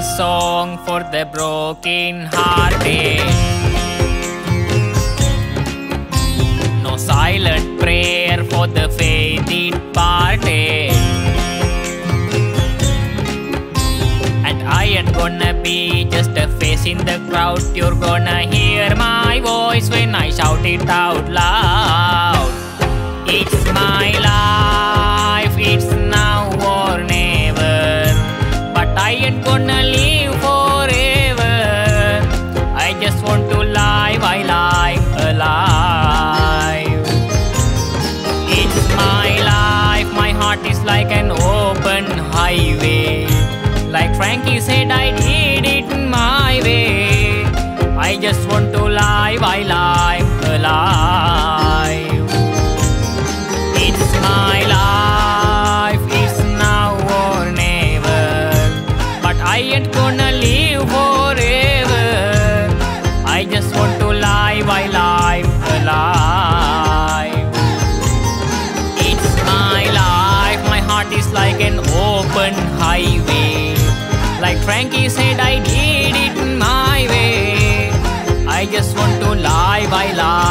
song for the broken hearted. No silent prayer for the faith departed. And I ain't gonna be just a face in the crowd. You're gonna hear my voice when I shout it out loud. It's my life, it's now or never. But I ain't gonna live forever. I just want to live, I live alive. It's my life, my heart is like an open highway. Like Frankie said, I did it my way. I just want to live, I live alive. It's my life, it's now or never. But I ain't gonna live forever. I just want to live, I live alive. It's my life, my heart is like an open highway. Like Frankie said, I did it my way. I just want to live, I live.